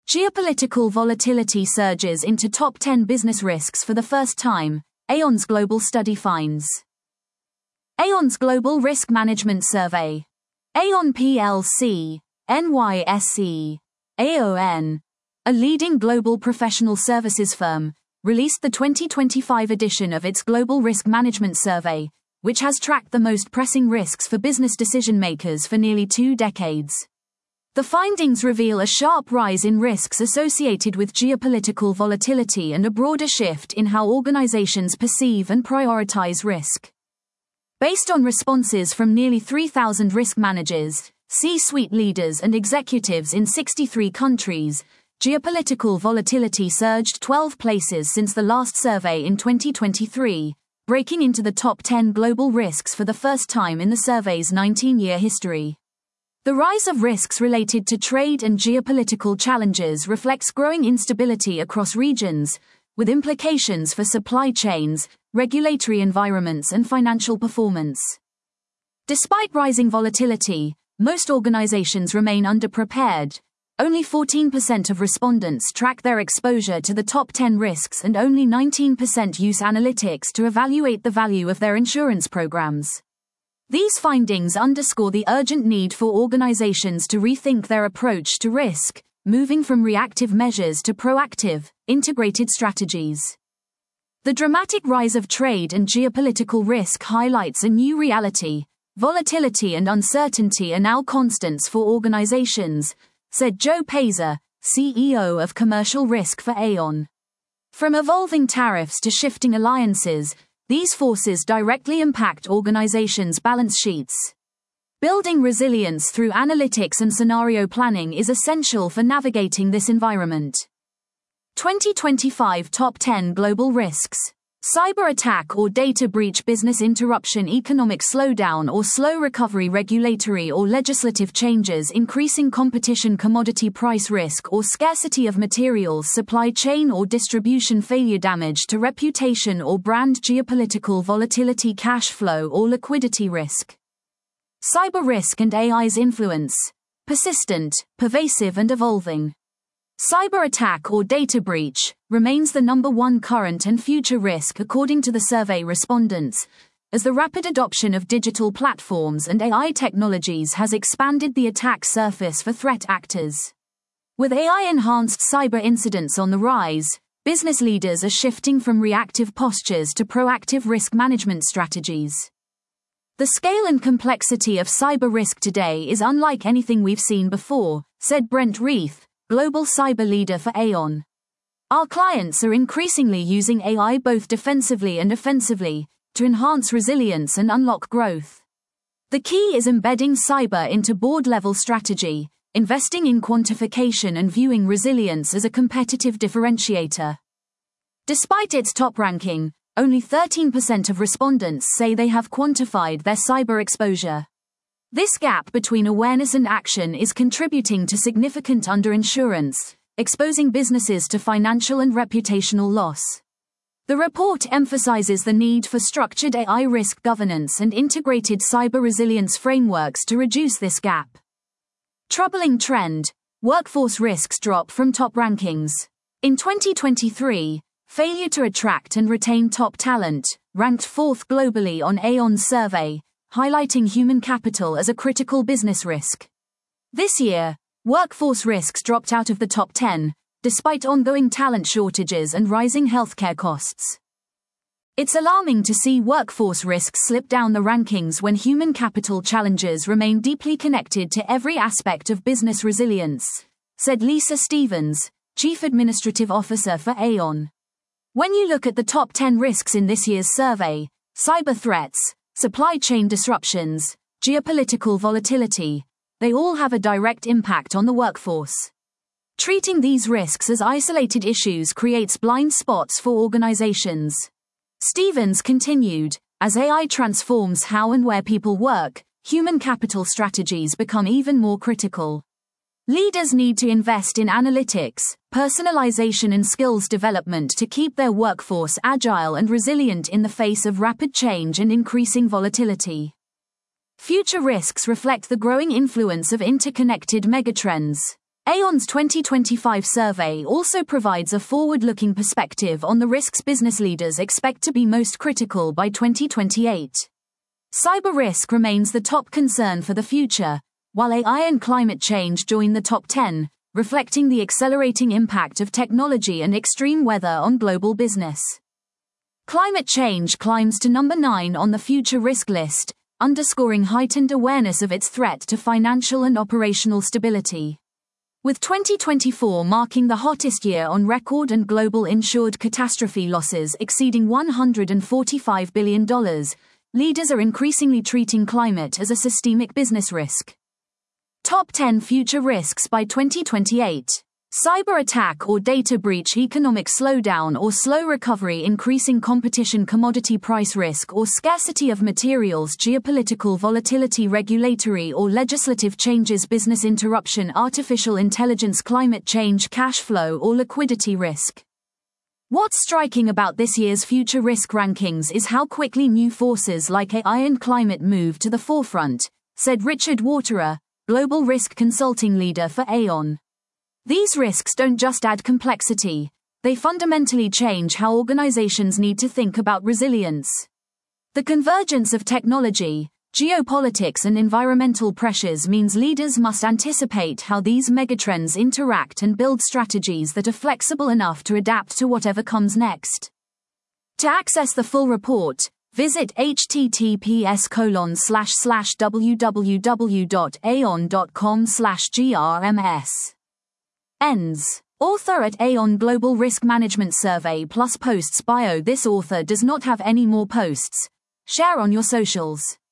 Geopolitical volatility surges into top 10 business risks for the first time, Aon's global study finds. Aon's Global Risk Management Survey. Aon plc, NYSE, AON, a leading global professional services firm, released the 2025 edition of its Global Risk Management Survey, which has tracked the most pressing risks for business decision-makers for nearly 2 decades. The findings reveal a sharp rise in risks associated with geopolitical volatility and a broader shift in how organizations perceive and prioritize risk. Based on responses from nearly 3,000 risk managers, C-suite leaders and executives in 63 countries, geopolitical volatility surged 12 places since the last survey in 2023, breaking into the top 10 global risks for the first time in the survey's 19-year history. The rise of risks related to trade and geopolitical challenges reflects growing instability across regions, with implications for supply chains, regulatory environments, and financial performance. Despite rising volatility, most organizations remain underprepared. Only 14% of respondents track their exposure to the top 10 risks, and only 19% use analytics to evaluate the value of their insurance programs. These findings underscore the urgent need for organizations to rethink their approach to risk, moving from reactive measures to proactive, integrated strategies. The dramatic rise of trade and geopolitical risk highlights a new reality. Volatility and uncertainty are now constants for organizations, said Joe Pazer, CEO of Commercial Risk for Aon. From evolving tariffs to shifting alliances, these forces directly impact organizations' balance sheets. Building resilience through analytics and scenario planning is essential for navigating this environment. 2025 Top 10 Global Risks. Cyber attack or data breach, business interruption, economic slowdown or slow recovery, regulatory or legislative changes, increasing competition, commodity price risk or scarcity of materials, supply chain or distribution failure, damage to reputation or brand, geopolitical volatility, cash flow or liquidity risk. Cyber risk and AI's influence. Persistent, pervasive and evolving. Cyber attack or data breach remains the number one current and future risk according to the survey respondents, as the rapid adoption of digital platforms and AI technologies has expanded the attack surface for threat actors. With AI-enhanced cyber incidents on the rise, business leaders are shifting from reactive postures to proactive risk management strategies. The scale and complexity of cyber risk today is unlike anything we've seen before, said Brent Reith, global cyber leader for Aon. Our clients are increasingly using AI both defensively and offensively to enhance resilience and unlock growth. The key is embedding cyber into board-level strategy, investing in quantification and viewing resilience as a competitive differentiator. Despite its top ranking, only 13% of respondents say they have quantified their cyber exposure. This gap between awareness and action is contributing to significant underinsurance, exposing businesses to financial and reputational loss. The report emphasizes the need for structured AI risk governance and integrated cyber resilience frameworks to reduce this gap. Troubling trend: workforce risks drop from top rankings. In 2023, failure to attract and retain top talent ranked 4th globally on Aon's survey, highlighting human capital as a critical business risk. This year, workforce risks dropped out of the top 10, despite ongoing talent shortages and rising healthcare costs. It's alarming to see workforce risks slip down the rankings when human capital challenges remain deeply connected to every aspect of business resilience, said Lisa Stevens, Chief Administrative Officer for Aon. When you look at the top 10 risks in this year's survey, cyber threats, supply chain disruptions, geopolitical volatility, they all have a direct impact on the workforce. Treating these risks as isolated issues creates blind spots for organizations. Stevens continued, as AI transforms how and where people work, human capital strategies become even more critical. Leaders need to invest in analytics, personalization and skills development to keep their workforce agile and resilient in the face of rapid change and increasing volatility. Future risks reflect the growing influence of interconnected megatrends. Aon's 2025 survey also provides a forward-looking perspective on the risks business leaders expect to be most critical by 2028. Cyber risk remains the top concern for the future, while AI and climate change join the top 10, reflecting the accelerating impact of technology and extreme weather on global business. Climate change climbs to number 9 on the future risk list, underscoring heightened awareness of its threat to financial and operational stability. With 2024 marking the hottest year on record and global insured catastrophe losses exceeding $145 billion, leaders are increasingly treating climate as a systemic business risk. Top 10 future risks by 2028. Cyber attack or data breach, economic slowdown or slow recovery, increasing competition, commodity price risk or scarcity of materials, geopolitical volatility, regulatory or legislative changes, business interruption, artificial intelligence, climate change, cash flow or liquidity risk. What's striking about this year's future risk rankings is how quickly new forces like AI and climate move to the forefront, said Richard Waterer, global risk consulting leader for Aon. These risks don't just add complexity, they fundamentally change how organizations need to think about resilience. The convergence of technology, geopolitics and environmental pressures means leaders must anticipate how these megatrends interact and build strategies that are flexible enough to adapt to whatever comes next. To access the full report, visit https://www.aon.com/grms. Ends. Author at Aon Global Risk Management Survey plus posts bio. This author does not have any more posts. Share on your socials.